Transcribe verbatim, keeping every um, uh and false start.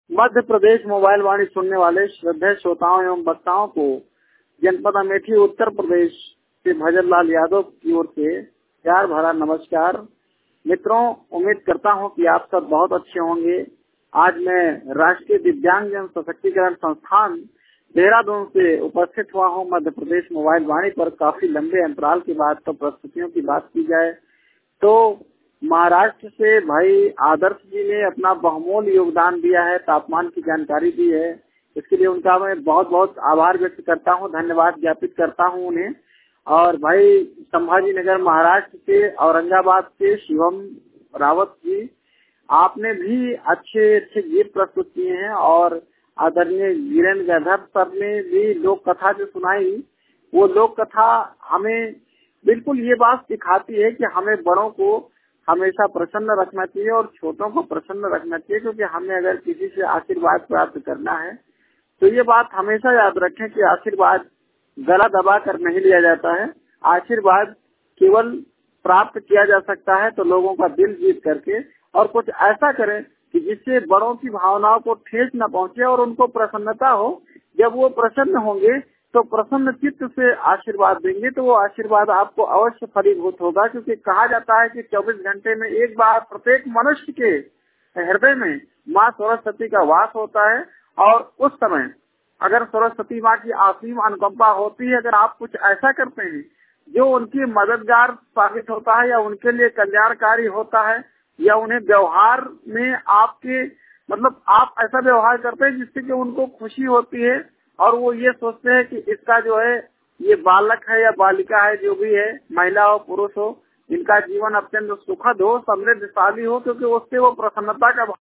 Madhya Pradesh mobile वाणी सुनने वाले श्रद्धेय श्रोताओं एवं वक्ताओं को जनपद अमेठी उत्तर प्रदेश से भजन लाल यादव की ओर से प्यार भरा नमस्कार। मित्रों, उम्मीद करता हूं कि आप सब बहुत अच्छे होंगे। आज मैं राष्ट्रीय दिव्यांग जन सशक्तिकरण संस्थान देहरादून से उपस्थित हुआ हूं मध्य प्रदेश मोबाइल वाणी पर। काफी लंबे अंतराल के बाद तो प्रस्तुतियों की बात की जाए तो महाराष्ट्र से भाई आदर्श जी ने अपना बहुमूल्य योगदान दिया है, तापमान की जानकारी दी है। इसके लिए उनका मैं बहुत बहुत आभार व्यक्त करता हूं, धन्यवाद ज्ञापित करता हूं उन्हें। और भाई संभाजी नगर महाराष्ट्र से औरंगाबाद से शिवम रावत जी, आपने भी अच्छे अच्छे गीत प्रस्तुत किए हैं। और आदरणीय वीरेंद्र गैधर सर ने भी लोक कथा जो सुनाई, वो लोक कथा हमें बिल्कुल ये बात सिखाती है कि हमें बड़ों को हमेशा प्रसन्न रखना चाहिए और छोटों को प्रसन्न रखना चाहिए, क्योंकि हमें अगर किसी से आशीर्वाद प्राप्त करना है तो ये बात हमेशा याद रखें कि आशीर्वाद गला दबा कर नहीं लिया जाता है। आशीर्वाद केवल प्राप्त किया जा सकता है तो लोगों का दिल जीत करके, और कुछ ऐसा करें कि जिससे बड़ों की भावनाओं को ठेस न पहुंचे और उनको प्रसन्नता हो। जब वो प्रसन्न होंगे तो प्रसन्न चित्त से आशीर्वाद देंगे तो वो आशीर्वाद आपको अवश्य फलीभूत होगा, क्योंकि कहा जाता है कि चौबीस घंटे में एक बार प्रत्येक मनुष्य के हृदय में माँ सरस्वती का वास होता है। और उस समय अगर सरस्वती माँ की असीम अनुकंपा होती है, अगर आप कुछ ऐसा करते हैं जो उनकी मददगार साबित होता है या उनके लिए कल्याणकारी होता है, या उन्हें व्यवहार में आपके मतलब आप ऐसा व्यवहार करते हैं जिससे कि उनको खुशी होती है और वो ये सोचते हैं कि इसका जो है ये बालक है या बालिका है, जो भी है, महिला हो पुरुष हो, इनका जीवन अत्यंत सुखद हो, समृद्धशाली हो, क्योंकि उससे वो प्रसन्नता का